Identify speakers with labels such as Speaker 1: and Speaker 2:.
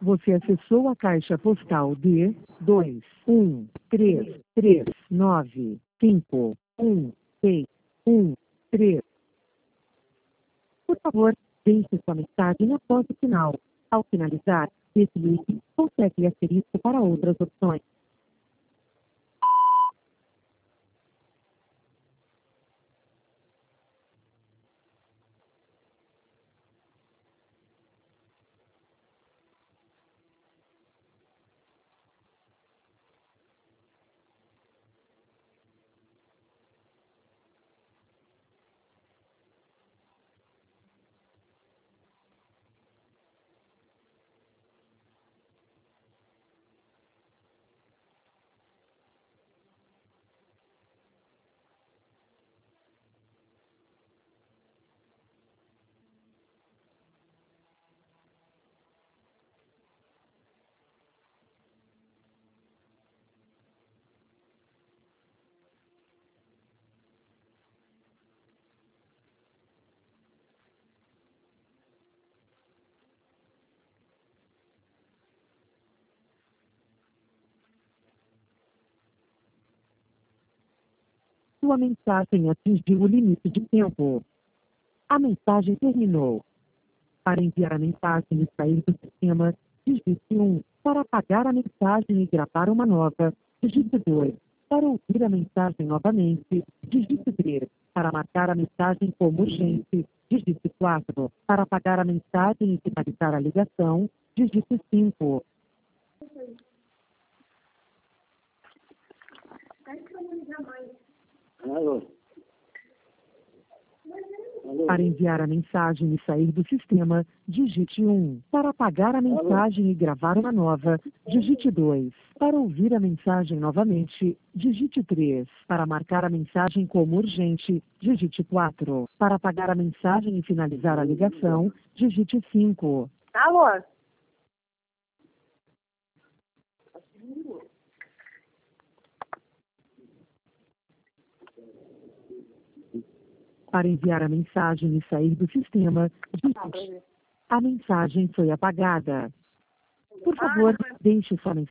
Speaker 1: Você acessou a caixa postal de 21339516113. Por favor, deixe sua mensagem após o final. Ao finalizar, desligue ou tecle asterisco para outras opções. Sua mensagem atingiu o limite de tempo. A mensagem terminou. Para enviar a mensagem e sair do sistema, digite 1. Para apagar a mensagem e gravar uma nova, digite 2. Para ouvir a mensagem novamente, digite 3. Para marcar a mensagem como urgente, digite 4. Para apagar a mensagem e finalizar a ligação, digite 5.
Speaker 2: Alô?
Speaker 1: Para enviar a mensagem e sair do sistema, digite 1. Para apagar a mensagem e gravar uma nova, digite 2. Para ouvir a mensagem novamente, digite 3. Para marcar a mensagem como urgente, digite 4. Para apagar a mensagem e finalizar a ligação, digite 5.
Speaker 3: Alô?
Speaker 1: Para enviar a mensagem e sair do sistema, digite. A mensagem foi apagada. Por favor, deixe sua mensagem.